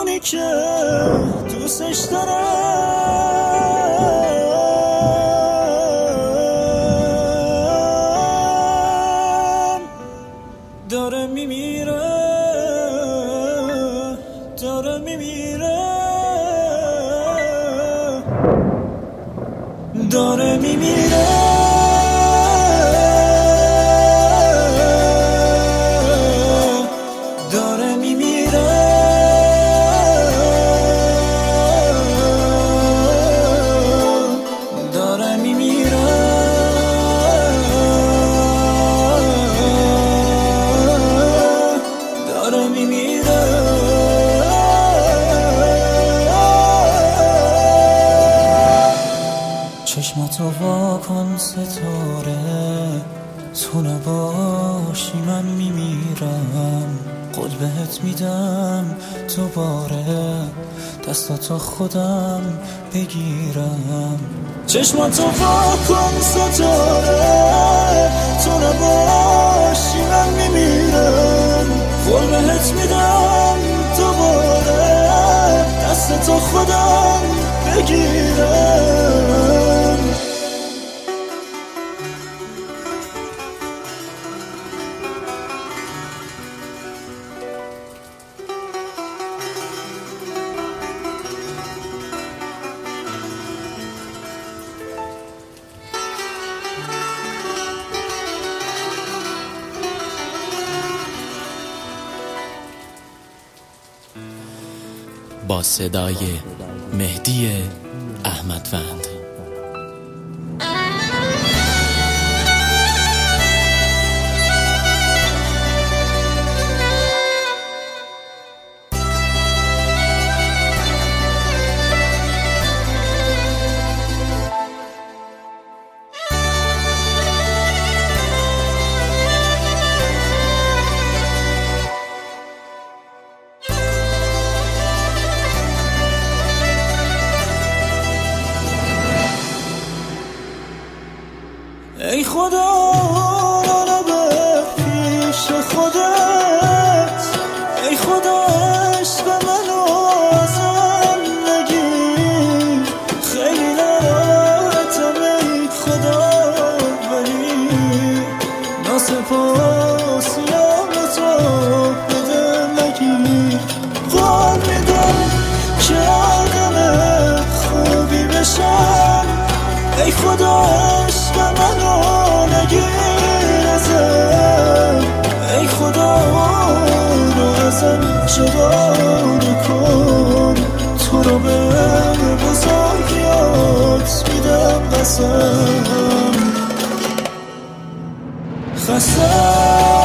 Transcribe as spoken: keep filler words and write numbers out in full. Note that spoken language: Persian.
اونی که دوستش دارم داره میمیره داره میمیره داره میمیره داره میمیره داره میمیره داره میمیره چشماتو وا کن ستاره، تو نباشی من میمیرم. قول بهت میدم دوباره دستاتو خودم بگیرم. چشماتو وا کن ستاره، تو نباشی من میمیرم. قول بهت میدم دوباره دستاتو خودم بگیرم. با صدای مهدی احمدوند. ای خدا منو به پیش خودت، ای خدا عشق منو ازم نگیر. خیلی ناراحتم ای خدا، ولی ناسپاسیم تو بده نگیر. قول میدم که آدم خوبی بشم، ای خدا عشق منو نگیر ازم. ای خدا رو ازم جدا نکن، تو رو به بزرگیات میدم قسم. خسته